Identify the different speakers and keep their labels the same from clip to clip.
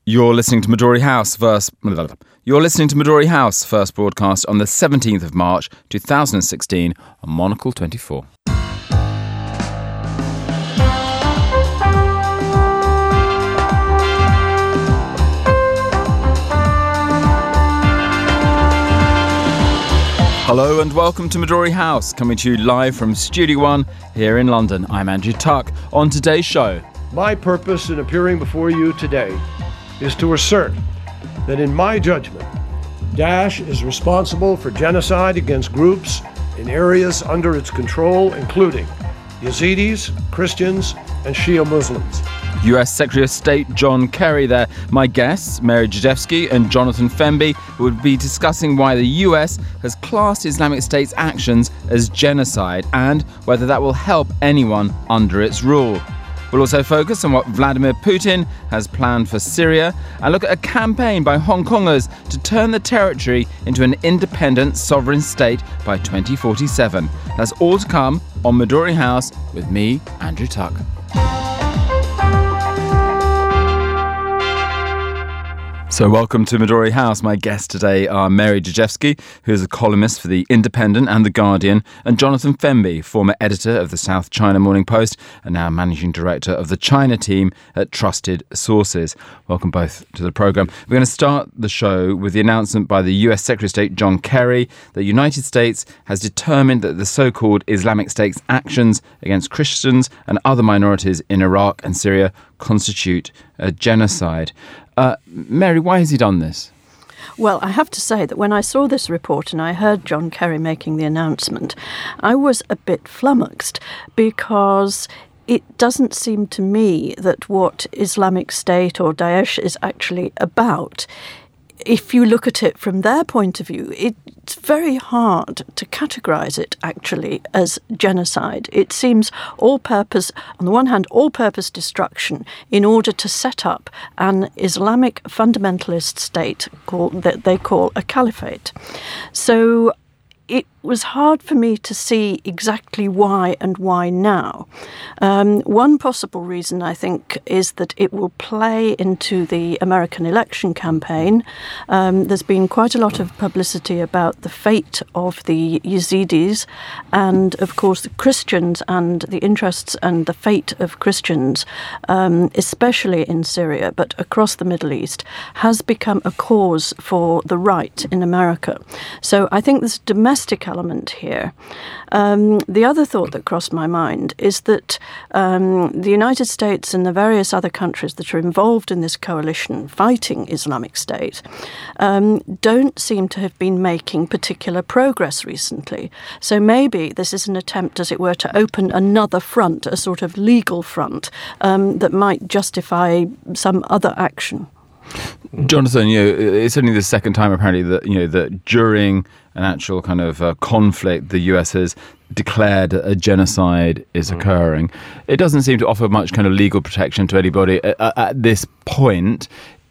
Speaker 1: You're listening to Midori House first broadcast on the 17th of March 2016 on Monocle 24. Hello and welcome to Midori House, coming to you live from Studio One here in London. I'm Andrew Tuck. On today's show,
Speaker 2: my purpose in appearing before you today is to assert that in my judgment, Daesh is responsible for genocide against groups in areas under its control, including Yazidis, Christians, and Shia Muslims.
Speaker 1: US Secretary of State John Kerry there. My guests, Mary Jajewski and Jonathan Femby, would be discussing why the US has classed Islamic State's actions as genocide and whether that will help anyone under its rule. We'll also focus on what Vladimir Putin has planned for Syria and look at a campaign by Hong Kongers to turn the territory into an independent sovereign state by 2047. That's all to come on Midori House with me, Andrew Tuck. So welcome to Midori House. My guests today are Mary Jajewski, who is a columnist for The Independent and The Guardian, and Jonathan Femby, former editor of the South China Morning Post and now managing director of the China team at Trusted Sources. Welcome both to the programme. We're going to start the show with the announcement by the US Secretary of State John Kerry that the United States has determined that the so-called Islamic State's actions against Christians and other minorities in Iraq and Syria constitute a genocide. Mary, why has he done this?
Speaker 3: Well, I have to say that when I saw this report and I heard John Kerry making the announcement, I was a bit flummoxed because it doesn't seem to me that what Islamic State or Daesh is actually about. If you look at it from their point of view, it's very hard to categorise it actually as genocide. It seems all-purpose, on the one hand, all-purpose destruction in order to set up an Islamic fundamentalist state that they call a caliphate. So it was hard for me to see exactly why and why now. One possible reason, I think, is that it will play into the American election campaign. There's been quite a lot of publicity about the fate of the Yazidis and, of course, the Christians and the interests and the fate of Christians, especially in Syria, but across the Middle East, has become a cause for the right in America. So I think there's a domestic element here. The other thought that crossed my mind is that the United States and the various other countries that are involved in this coalition fighting Islamic State don't seem to have been making particular progress recently. So maybe this is an attempt, as it were, to open another front, a sort of legal front that might justify some other action.
Speaker 1: Jonathan, it's only the second time apparently that during an actual kind of conflict, the US has declared a genocide is occurring. It doesn't seem to offer much kind of legal protection to anybody at this point.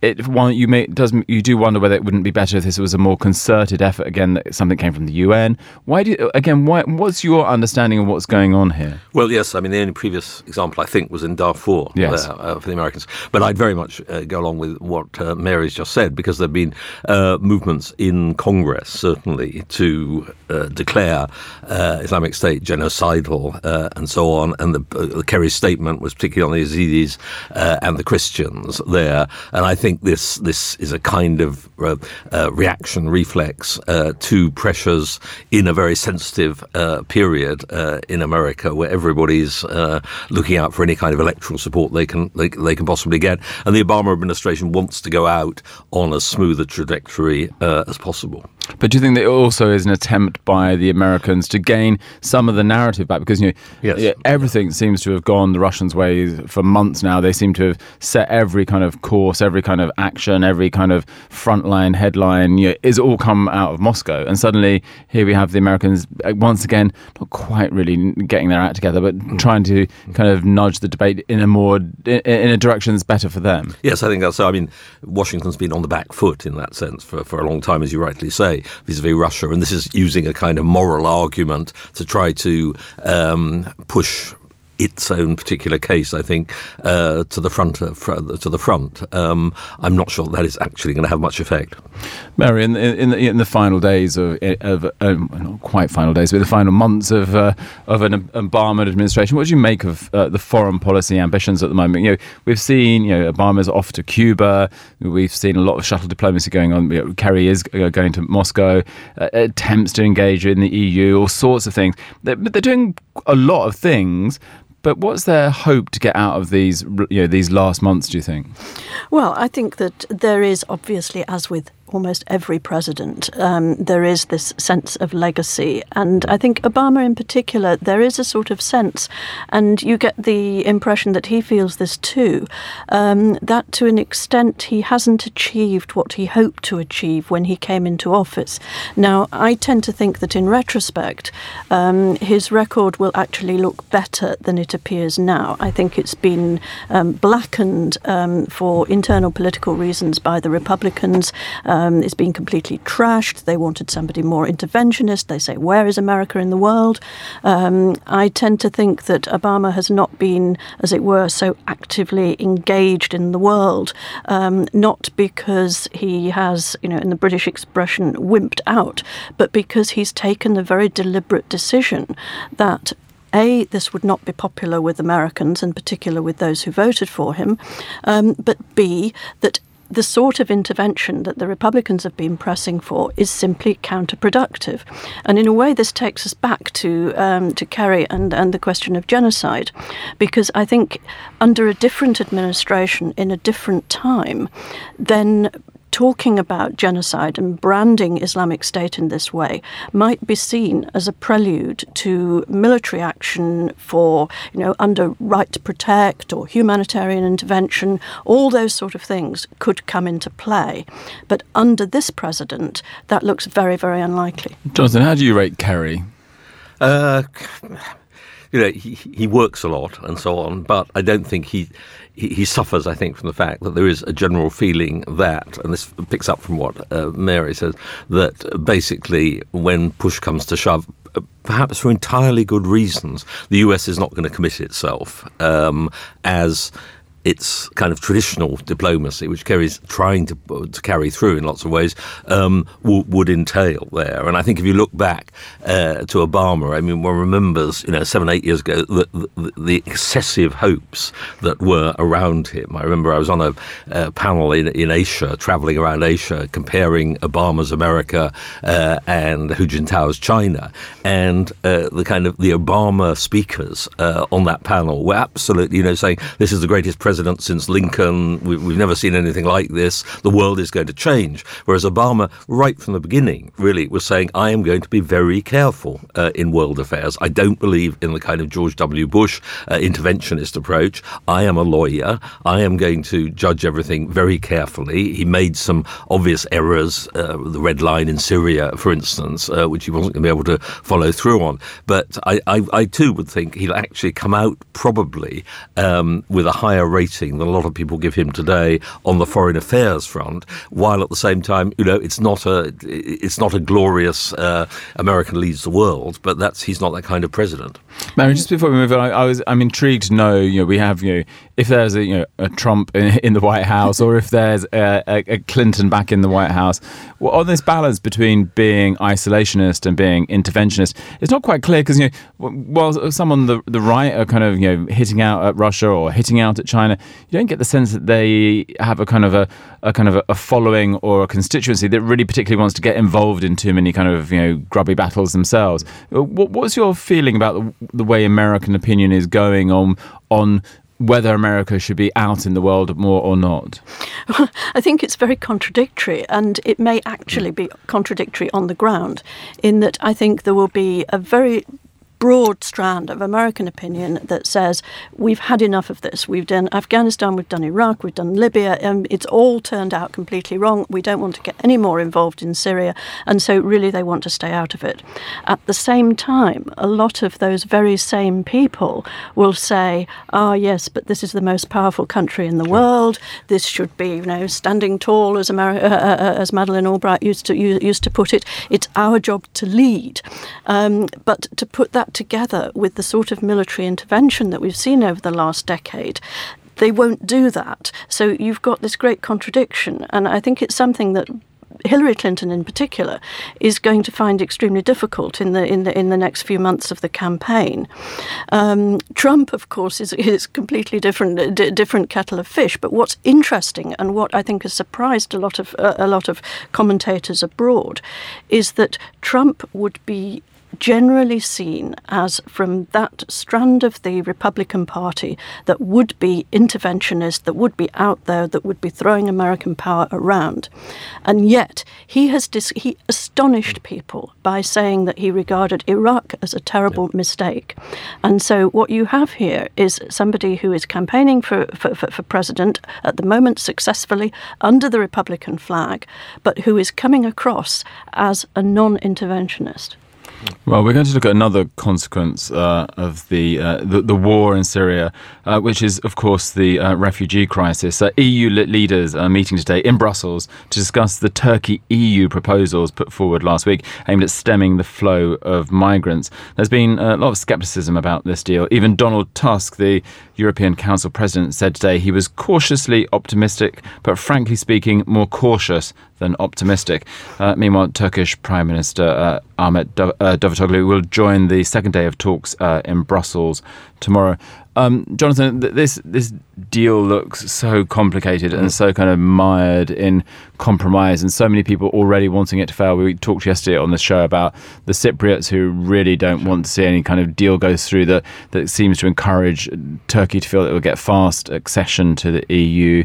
Speaker 1: You do wonder whether it wouldn't be better if this was a more concerted effort, again, that something came from the UN. What's your understanding of what's going on here?
Speaker 4: Well, yes, I mean, the only previous example, I think, was in Darfur for the Americans. But I'd very much go along with what Mary's just said, because there have been movements in Congress, certainly, to declare Islamic State genocidal and so on. And the Kerry statement was particularly on the Yazidis and the Christians there. And I think this is a kind of reaction reflex to pressures in a very sensitive period in America, where everybody's looking out for any kind of electoral support they can possibly get, and the Obama administration wants to go out on as smooth a trajectory as possible.
Speaker 1: But do you think that it also is an attempt by the Americans to gain some of the narrative back? Because everything seems to have gone the Russians' way for months now. They seem to have set every kind of course, every kind of action, every kind of frontline headline is all come out of Moscow. And suddenly here we have the Americans once again not quite really getting their act together, but trying to kind of nudge the debate in a direction that's better for them.
Speaker 4: Yes, I think that's so. I mean, Washington's been on the back foot in that sense for a long time, as you rightly say, vis-a-vis Russia, and this is using a kind of moral argument to try to push its own particular case, I think, to the front. I'm not sure that is actually going to have much effect.
Speaker 1: Mary, in the final days of not quite final days, but the final months of an Obama administration, what do you make of the foreign policy ambitions at the moment? We've seen Obama's off to Cuba. We've seen a lot of shuttle diplomacy going on. Kerry is going to Moscow. Attempts to engage in the EU, all sorts of things. They're doing a lot of things. But what's their hope to get out of these last months, do you think?
Speaker 3: Well, I think that there is obviously, as with almost every president, there is this sense of legacy. And I think Obama in particular, there is a sort of sense, and you get the impression that he feels this too, that to an extent he hasn't achieved what he hoped to achieve when he came into office. Now, I tend to think that in retrospect, his record will actually look better than it appears now. I think it's been blackened for internal political reasons by the Republicans. It's been completely trashed. They wanted somebody more interventionist. They say, where is America in the world? I tend to think that Obama has not been, as it were, so actively engaged in the world, not because he has, in the British expression, wimped out, but because he's taken a very deliberate decision that A, this would not be popular with Americans, in particular with those who voted for him, but B, that the sort of intervention that the Republicans have been pressing for is simply counterproductive. And in a way, this takes us back to Kerry and the question of genocide, because I think under a different administration in a different time, then talking about genocide and branding Islamic State in this way might be seen as a prelude to military action for, under right to protect or humanitarian intervention. All those sort of things could come into play. But under this president, that looks very, very unlikely.
Speaker 1: Jonathan, how do you rate Kerry?
Speaker 4: He works a lot and so on, but I don't think he suffers, I think, from the fact that there is a general feeling that, and this picks up from what Mary says, that basically when push comes to shove, perhaps for entirely good reasons, the US is not going to commit itself as its kind of traditional diplomacy, which Kerry's trying to carry through in lots of ways, would entail there. And I think if you look back to Obama, I mean, one remembers, 7-8 years ago, the excessive hopes that were around him. I remember I was on a panel in Asia, traveling around Asia, comparing Obama's America and Hu Jintao's China. And the Obama speakers on that panel were absolutely, saying, this is the greatest president since Lincoln. We've never seen anything like this. The world is going to change. Whereas Obama, right from the beginning, really was saying, I am going to be very careful in world affairs. I don't believe in the kind of George W. Bush interventionist approach. I am a lawyer. I am going to judge everything very carefully. He made some obvious errors, the red line in Syria, for instance, which he wasn't going to be able to follow through on. But I too would think he'll actually come out probably with a higher rating than a lot of people give him today on the foreign affairs front, while at the same time, it's not a glorious American leads the world, but he's not that kind of president.
Speaker 1: Mary, just before we move on, I'm intrigued to know, we have, if there's a Trump in the White House, or if there's a Clinton back in the White House, on this balance between being isolationist and being interventionist, it's not quite clear, because while some on the right are kind of hitting out at Russia or hitting out at China, you don't get the sense that they have a kind of a following or a constituency that really particularly wants to get involved in too many kind of grubby battles themselves. What's your feeling about the way American opinion is going on whether America should be out in the world more or not?
Speaker 3: Well, I think it's very contradictory, and it may actually be contradictory on the ground, in that I think there will be a very broad strand of American opinion that says we've had enough of this. We've done Afghanistan, we've done Iraq, we've done Libya, and it's all turned out completely wrong. We don't want to get any more involved in Syria, and so really they want to stay out of it. At the same time, a lot of those very same people will say, yes, but this is the most powerful country in the world. This should be, standing tall, as Madeleine Albright used to put it. It's our job to lead. But to put that that together with the sort of military intervention that we've seen over the last decade, they won't do that. So you've got this great contradiction, and I think it's something that Hillary Clinton in particular is going to find extremely difficult in the next few months of the campaign. Trump, of course, is completely different kettle of fish. But what's interesting and what I think has surprised a lot of commentators abroad is that Trump would be generally seen as from that strand of the Republican Party that would be interventionist, that would be out there, that would be throwing American power around. And yet he astonished people by saying that he regarded Iraq as a terrible mistake. And so what you have here is somebody who is campaigning for president at the moment successfully under the Republican flag, but who is coming across as a non-interventionist.
Speaker 1: Well, we're going to look at another consequence of the war in Syria, which is, of course, the refugee crisis. EU leaders are meeting today in Brussels to discuss the Turkey-EU proposals put forward last week aimed at stemming the flow of migrants. There's been a lot of scepticism about this deal. Even Donald Tusk, the European Council president, said today he was cautiously optimistic, but frankly speaking, more cautious than optimistic. Meanwhile, Turkish Prime Minister Ahmet Davutoglu will join the second day of talks in Brussels tomorrow. Jonathan, this deal looks so complicated and so kind of mired in compromise, and so many people already wanting it to fail. We talked yesterday on the show about the Cypriots who really don't want to see any kind of deal go through that seems to encourage Turkey to feel that it will get fast accession to the EU.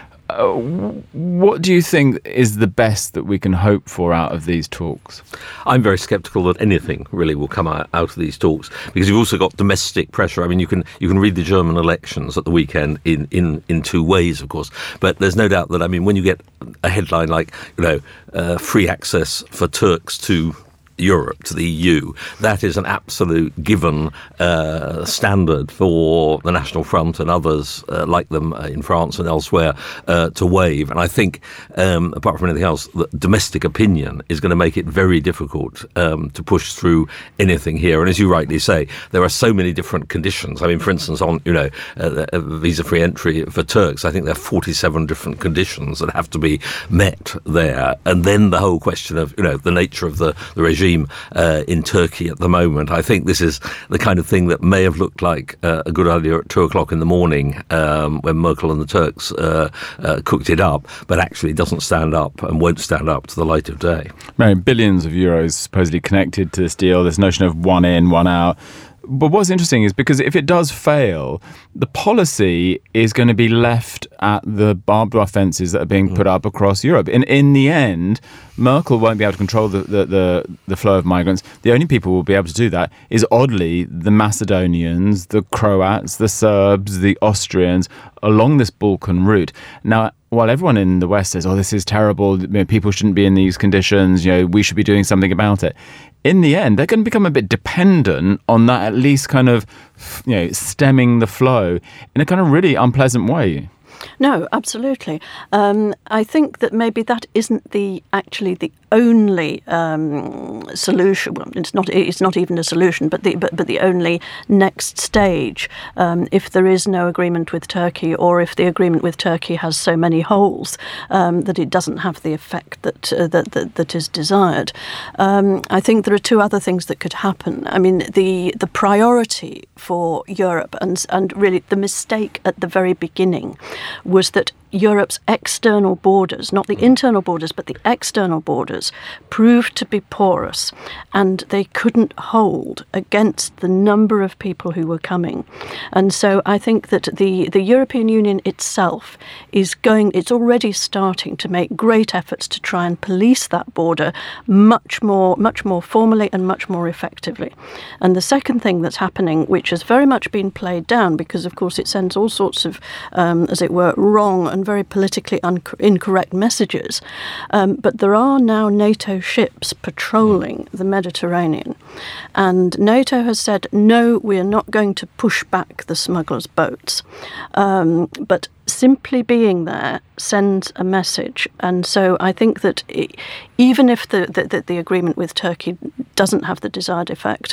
Speaker 1: What do you think is the best that we can hope for out of these talks?
Speaker 4: I'm very sceptical that anything really will come out of these talks, because you've also got domestic pressure. I mean, you can read the German elections at the weekend in two ways, of course. But there's no doubt that, I mean, when you get a headline like, free access for Turks to Europe, to the EU, that is an absolute given standard for the National Front and others like them in France and elsewhere to waive. And I think, apart from anything else, that domestic opinion is going to make it very difficult to push through anything here. And as you rightly say, there are so many different conditions. I mean, for instance, on visa-free entry for Turks, I think there are 47 different conditions that have to be met there. And then the whole question of the nature of the regime in Turkey at the moment. I think this is the kind of thing that may have looked like a good idea at 2:00 in the morning when Merkel and the Turks cooked it up, but actually doesn't stand up and won't stand up to the light of day.
Speaker 1: Mary, billions of euros supposedly connected to this deal, this notion of one in, one out. But what's interesting is because if it does fail, the policy is going to be left at the barbed wire fences that are being put up across Europe. In the end, Merkel won't be able to control the flow of migrants. The only people who will be able to do that is, oddly, the Macedonians, the Croats, the Serbs, the Austrians, along this Balkan route. Now, while everyone in the West says, this is terrible, people shouldn't be in these conditions, we should be doing something about it, in the end, they're going to become a bit dependent on that, at least kind of, stemming the flow in a kind of really unpleasant way.
Speaker 3: No, absolutely. I think that maybe that isn't actually the only solution. Well, it's not even a solution, but the only next stage. If there is no agreement with Turkey, or if the agreement with Turkey has so many holes that it doesn't have the effect that is desired. I think there are two other things that could happen. I mean, the priority for Europe and really the mistake at the very beginning was that Europe's external borders, not the internal borders, but the external borders, proved to be porous, and they couldn't hold against the number of people who were coming. And so I think that the European Union itself it's already starting to make great efforts to try and police that border much more formally and much more effectively. And the second thing that's happening, which has very much been played down, because of course it sends all sorts of, as it were, wrong and very politically incorrect messages. But there are now NATO ships patrolling the Mediterranean. And NATO has said, no, we are not going to push back the smugglers' boats. But simply being there sends a message. And so I think that even if the agreement with Turkey doesn't have the desired effect,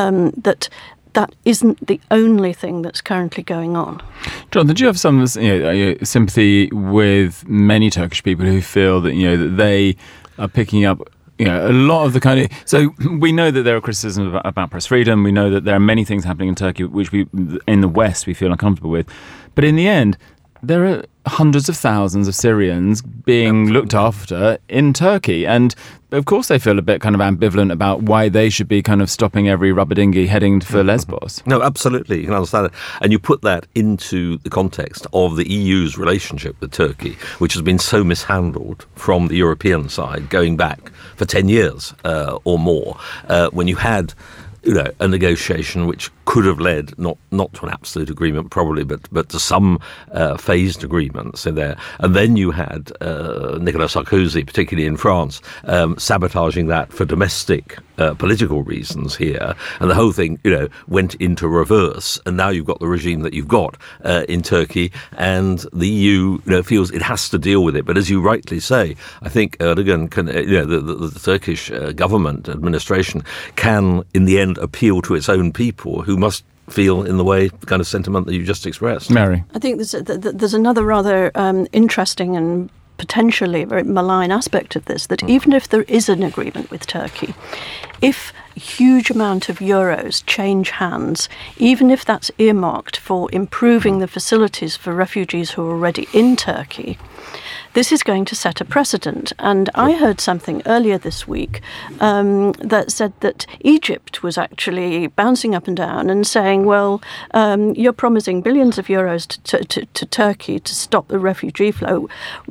Speaker 3: that isn't the only thing that's currently going on.
Speaker 1: Jonathan, do you have some sympathy with many Turkish people who feel that that they are picking up a lot of the kind of... So we know that there are criticisms about press freedom. We know that there are many things happening in Turkey which in the West we feel uncomfortable with. But in the end, there are hundreds of thousands of Syrians being looked after in Turkey. And of course they feel a bit kind of ambivalent about why they should be kind of stopping every rubber dinghy heading for Lesbos.
Speaker 4: No, absolutely. You can understand it. And you put that into the context of the EU's relationship with Turkey, which has been so mishandled from the European side going back for 10 years or more, when you had a negotiation which could have led not to an absolute agreement probably, but to some phased agreements in there. And then you had Nicolas Sarkozy, particularly in France, sabotaging that for domestic political reasons here. And the whole thing, went into reverse. And now you've got the regime that you've got in Turkey, and the EU feels it has to deal with it. But as you rightly say, I think Erdogan can, the Turkish government administration can, in the end, appeal to its own people who must feel in the way, the kind of sentiment that you just expressed.
Speaker 1: Mary?
Speaker 3: I think there's another rather interesting and potentially very malign aspect of this, that even if there is an agreement with Turkey, if a huge amount of euros change hands, even if that's earmarked for improving the facilities for refugees who are already in Turkey, this is going to set a precedent. And I heard something earlier this week that said that Egypt was actually bouncing up and down and saying, well, you're promising billions of euros to Turkey to stop the refugee flow.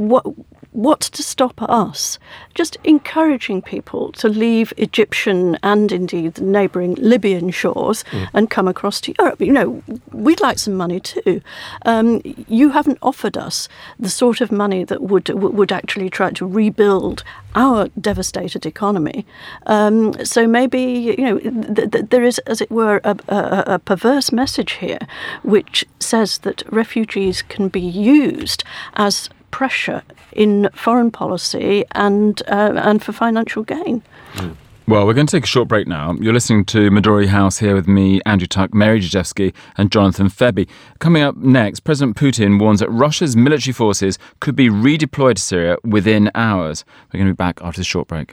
Speaker 3: What's to stop us? Just encouraging people to leave Egyptian and indeed the neighbouring Libyan shores and come across to Europe. We'd like some money too. You haven't offered us the sort of money that would actually try to rebuild our devastated economy. So maybe, there is, as it were, a perverse message here which says that refugees can be used as pressure in foreign policy and for financial gain.
Speaker 1: Well, we're going to take a short break now. You're listening to Midori House here with me, Andrew Tuck, Mary Jajewski and Jonathan Febby. Coming up next, President Putin warns that Russia's military forces could be redeployed to Syria within hours. We're going to be back after this short break.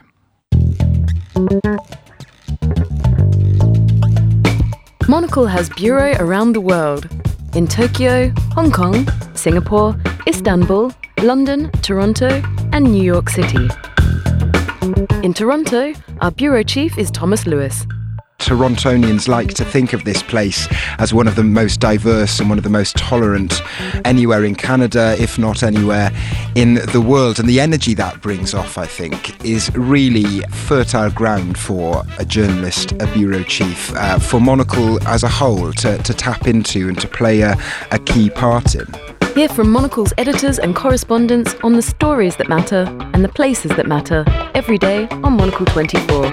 Speaker 5: Monocle has bureau around the world. In Tokyo, Hong Kong, Singapore, Istanbul, London, Toronto, and New York City. In Toronto, our bureau chief is Thomas Lewis.
Speaker 6: Torontonians like to think of this place as one of the most diverse and one of the most tolerant anywhere in Canada, if not anywhere in the world. And the energy that brings off, I think, is really fertile ground for a journalist, a bureau chief, for Monocle as a whole to tap into and to play a key part in.
Speaker 5: Hear from Monocle's editors and correspondents on the stories that matter and the places that matter every day on Monocle 24.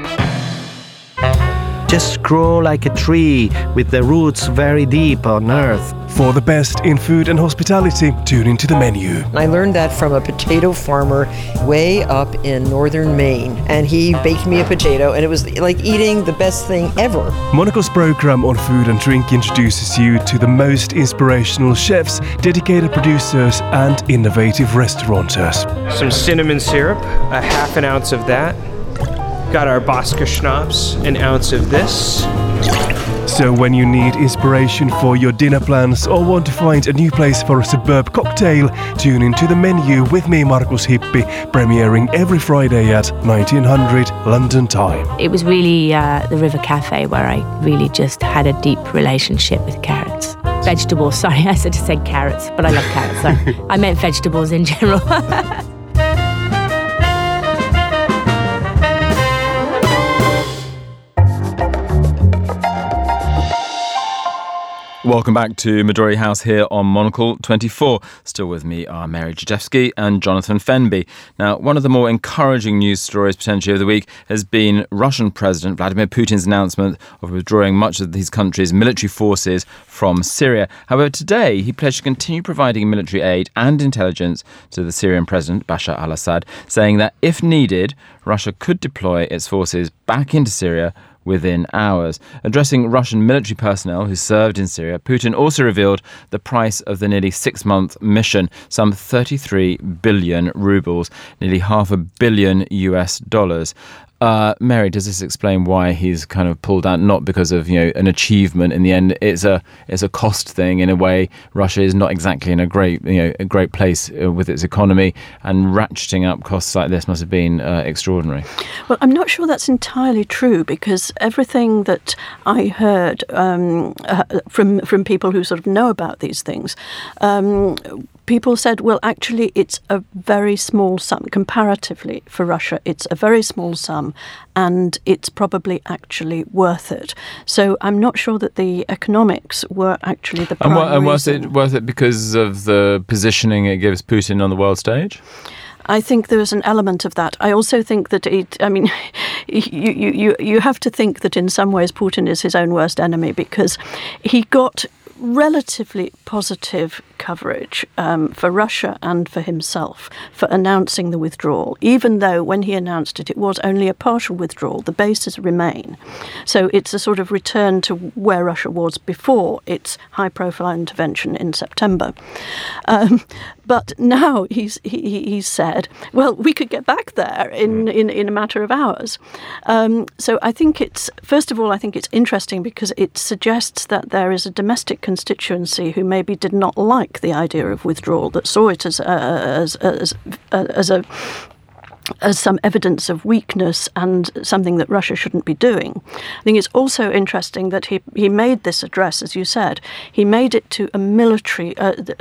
Speaker 7: Just grow like a tree with the roots very deep on earth.
Speaker 8: For the best in food and hospitality, tune into the menu.
Speaker 9: I learned that from a potato farmer way up in northern Maine. And he baked me a potato, and it was like eating the best thing ever.
Speaker 8: Monocle's program on food and drink introduces you to the most inspirational chefs, dedicated producers, and innovative restaurateurs.
Speaker 10: Some cinnamon syrup, a half an ounce of that. Got our Boska schnapps, an ounce of this.
Speaker 8: So when you need inspiration for your dinner plans or want to find a new place for a superb cocktail, tune into the menu with me, Markus Hippi, premiering every Friday at 1900 London time.
Speaker 11: It was really the River Cafe where I really just had a deep relationship with carrots. Vegetables, sorry, I said carrots, but I love carrots, sorry. I meant vegetables in general.
Speaker 1: Welcome back to Midori House here on Monocle 24. Still with me are Mary Jajewski and Jonathan Fenby. Now, one of the more encouraging news stories potentially of the week has been Russian President Vladimir Putin's announcement of withdrawing much of his country's military forces from Syria. However, today he pledged to continue providing military aid and intelligence to the Syrian President Bashar al-Assad, saying that if needed, Russia could deploy its forces back into Syria within hours. Addressing Russian military personnel who served in Syria, Putin also revealed the price of the nearly 6-month mission, some 33 billion rubles, nearly $500 million US. Mary, does this explain why he's kind of pulled out? Not because of an achievement in the end. It's a cost thing in a way. Russia is not exactly in a great place with its economy, and ratcheting up costs like this must have been extraordinary.
Speaker 3: Well, I'm not sure that's entirely true, because everything that I heard from people who sort of know about these things. People said, well, actually, it's a very small sum. Comparatively for Russia, it's a very small sum, and it's probably actually worth it. So I'm not sure that the economics were actually the primary
Speaker 1: And was
Speaker 3: reason.
Speaker 1: it worth it because of the positioning it gives Putin on the world stage?
Speaker 3: I think there was an element of that. I also think that you have to think that in some ways Putin is his own worst enemy, because he got relatively positive coverage for Russia and for himself for announcing the withdrawal, even though when he announced it, it was only a partial withdrawal. The bases remain. So it's a sort of return to where Russia was before its high-profile intervention in September. But now he's said, well, we could get back there in a matter of hours. So I think it's interesting because it suggests that there is a domestic constituency who maybe did not like the idea of withdrawal, that saw it as some evidence of weakness and something that Russia shouldn't be doing. I think it's also interesting that he made this address, as you said. He made it to a military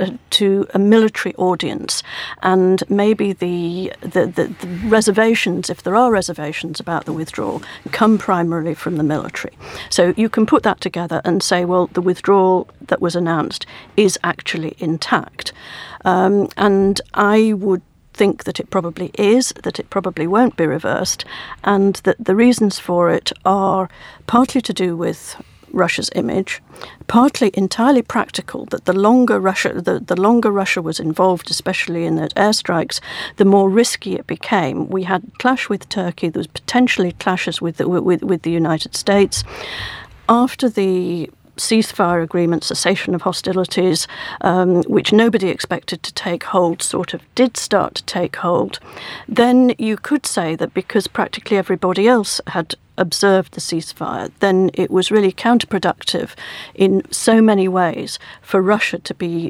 Speaker 3: audience, and maybe the reservations, if there are reservations about the withdrawal, come primarily from the military. So you can put that together and say, well, the withdrawal that was announced is actually intact, and I would think that it probably is, that it probably won't be reversed, and that the reasons for it are partly to do with Russia's image, partly entirely practical, that the longer Russia was involved, especially in those airstrikes, the more risky it became. We had clash with Turkey, there was potentially clashes with the United States. After the ceasefire agreement, cessation of hostilities, which nobody expected to take hold, sort of did start to take hold, then you could say that because practically everybody else had observed the ceasefire, then it was really counterproductive in so many ways for Russia to be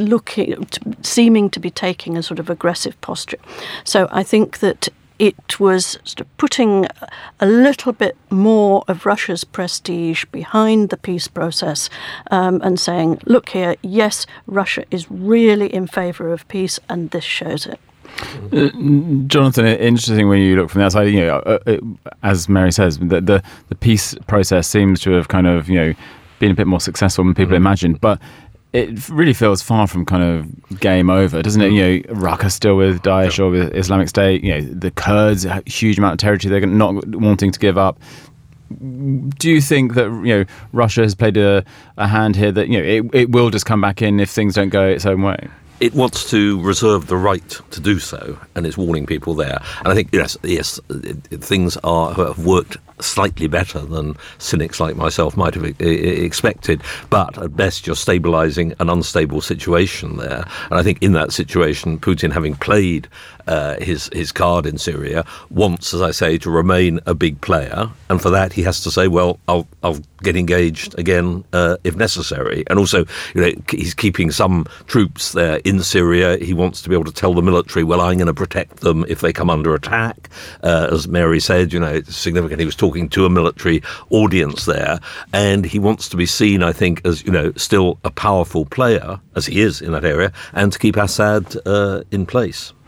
Speaker 3: seeming to be taking a sort of aggressive posture. So I think that it was sort of putting a little bit more of Russia's prestige behind the peace process, and saying, look here, yes, Russia is really in favour of peace, and this shows it.
Speaker 1: Jonathan, interesting when you look from the outside, as Mary says, the peace process seems to have kind of, been a bit more successful than people imagined, but it really feels far from kind of game over, doesn't it? Raqqa still with Daesh or with Islamic State. The Kurds, a huge amount of territory they're not wanting to give up. Do you think that Russia has played a hand here that it will just come back in if things don't go its own way?
Speaker 4: It wants to reserve the right to do so, and it's warning people there. And I think yes, things have worked slightly better than cynics like myself might have expected, but at best you're stabilising an unstable situation there. And I think in that situation, Putin, having played his card in Syria, wants, as I say, to remain a big player, and for that he has to say, well, I'll get engaged again if necessary. And also, he's keeping some troops there in Syria. He wants to be able to tell the military, well, I'm going to protect them if they come under attack. As Mary said, it's significant. He was talking to a military audience there, and he wants to be seen, I think, as still a powerful player, as he is in that area, and to keep Assad in place.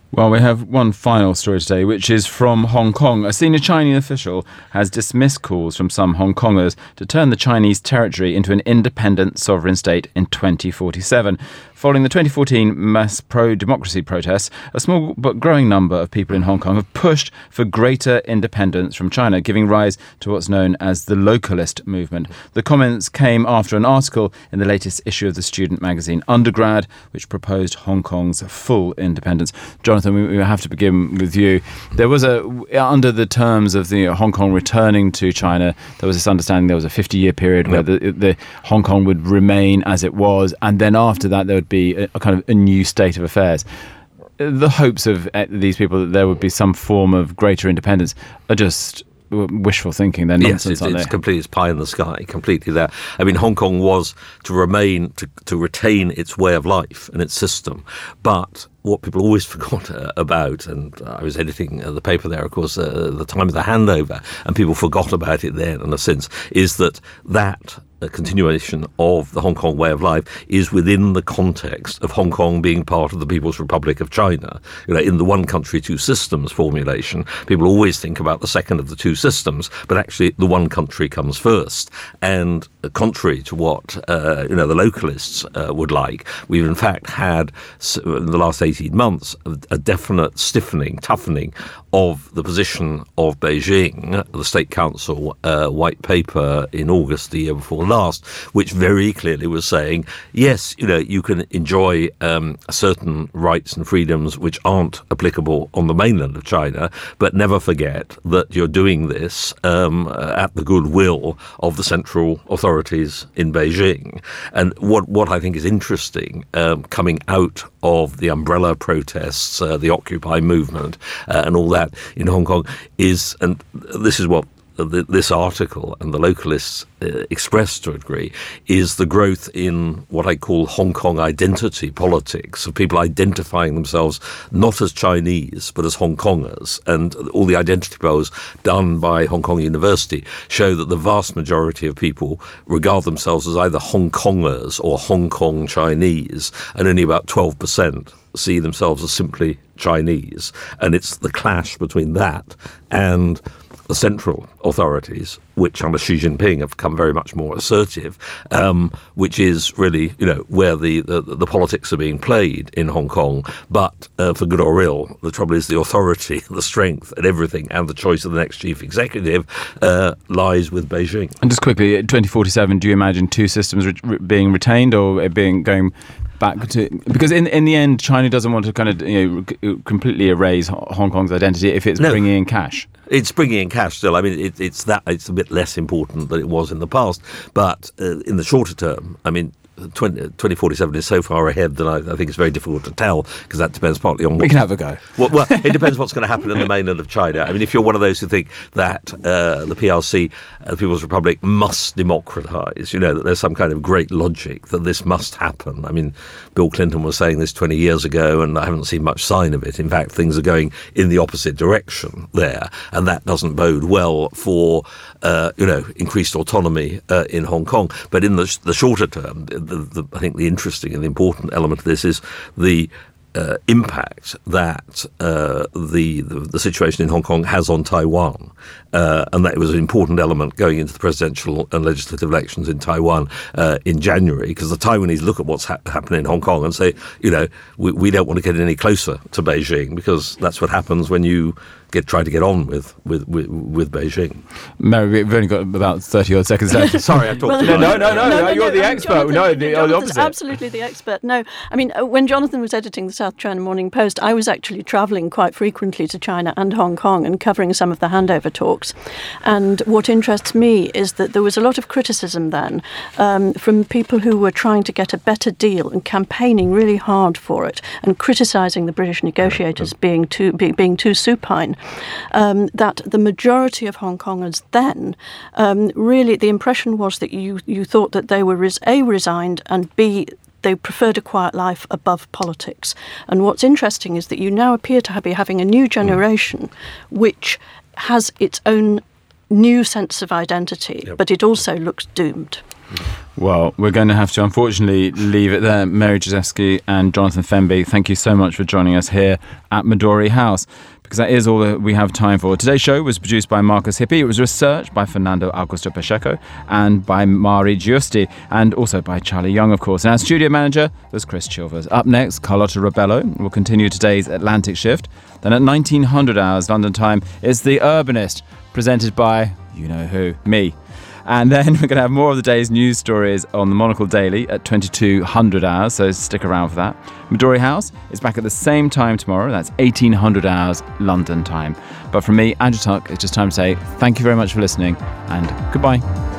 Speaker 1: Well, we have one final story today, which is from Hong Kong. A senior Chinese official has dismissed calls from some Hong Kongers to turn the Chinese territory into an independent sovereign state in 2047. Following the 2014 mass pro-democracy protests, a small but growing number of people in Hong Kong have pushed for greater independence from China, giving rise to what's known as the localist movement. The comments came after an article in the latest issue of the student magazine Undergrad, which proposed Hong Kong's full independence. Jonathan, we have to begin with you. There was under the terms of the Hong Kong returning to China, there was this understanding there was a 50-year period where the Hong Kong would remain as it was, and then after that there would be a kind of a new state of affairs. The hopes of these people that there would be some form of greater independence are just wishful thinking. They're nonsense,
Speaker 4: aren't they? It's completely, it's pie in the sky, completely there. I mean, Hong Kong was to retain its way of life and its system, but what people always forgot about, and I was editing the paper there, of course, the time of the handover, and people forgot about it then and since, is that a continuation of the Hong Kong way of life is within the context of Hong Kong being part of the People's Republic of China. You know, in the one country, two systems formulation, people always think about the second of the two systems, but actually the one country comes first. And contrary to what the localists would like, we've in fact had in the last 18 months a definite toughening of the position of Beijing. The State Council white paper in August the year before last, which very clearly was saying, yes, you can enjoy certain rights and freedoms which aren't applicable on the mainland of China, but never forget that you're doing this at the goodwill of the central authorities in Beijing. And what I think is interesting coming out of the umbrella protests, the Occupy movement, and all that in Hong Kong is, and this is what this article and the localists expressed to a degree, is the growth in what I call Hong Kong identity politics, of people identifying themselves not as Chinese but as Hong Kongers. And all the identity polls done by Hong Kong University show that the vast majority of people regard themselves as either Hong Kongers or Hong Kong Chinese, and only about 12% see themselves as simply Chinese. And it's the clash between that and the central authorities, which under Xi Jinping have become very much more assertive, which is really, where the politics are being played in Hong Kong. But for good or ill, the trouble is the authority, the strength and everything, and the choice of the next chief executive lies with Beijing.
Speaker 1: And just quickly, in 2047, do you imagine two systems being retained or going back to, because in the end, China doesn't want to kind of completely erase Hong Kong's identity if it's bringing in cash.
Speaker 4: It's bringing in cash still. I mean, it's a bit less important than it was in the past. But in the shorter term, I mean, 2047 is so far ahead that I think it's very difficult to tell, because that depends partly on what...
Speaker 1: We can have a go.
Speaker 4: Well, it depends what's going to happen in the mainland of China. I mean, if you're one of those who think that the PRC, the People's Republic, must democratise, that there's some kind of great logic that this must happen. I mean, Bill Clinton was saying this 20 years ago, and I haven't seen much sign of it. In fact, things are going in the opposite direction there, and that doesn't bode well for, increased autonomy in Hong Kong. But in the shorter term, I think the interesting and the important element of this is the impact that the situation in Hong Kong has on Taiwan, and that it was an important element going into the presidential and legislative elections in Taiwan in January, because the Taiwanese look at what's happening in Hong Kong and say, we don't want to get any closer to Beijing, because that's what happens when you try to get on with Beijing.
Speaker 1: Mary, we've only got about 30 odd seconds left.
Speaker 4: Sorry, I talked
Speaker 1: too much. No, you're the expert. The opposite.
Speaker 3: Absolutely the expert. No, I mean, when Jonathan was editing the South China Morning Post, I was actually travelling quite frequently to China and Hong Kong and covering some of the handover talks. And what interests me is that there was a lot of criticism then from people who were trying to get a better deal and campaigning really hard for it, and criticising the British negotiators being too supine. That the majority of Hong Kongers then, really the impression was that you thought that they were A, resigned, and B, they preferred a quiet life above politics. And what's interesting is that you now appear to be having a new generation which has its own new sense of identity, but it also looks doomed.
Speaker 1: Well, we're going to have to unfortunately leave it there. Mary Jezewski and Jonathan Fenby, thank you so much for joining us here at Midori House, because that is all that we have time for. Today's show was produced by Marcus Hippie. It was researched by Fernando Augusto Pacheco and by Mari Giusti, and also by Charlie Young, of course. And our studio manager was Chris Chilvers. Up next, Carlotta Rebello will continue today's Atlantic Shift. Then at 1900 hours London time, it's The Urbanist, presented by you-know-who, me. And then we're going to have more of the day's news stories on the Monocle Daily at 2200 hours, so stick around for that. Midori House is back at the same time tomorrow. That's 1800 hours London time. But from me, Andrew Tuck, it's just time to say thank you very much for listening, and goodbye.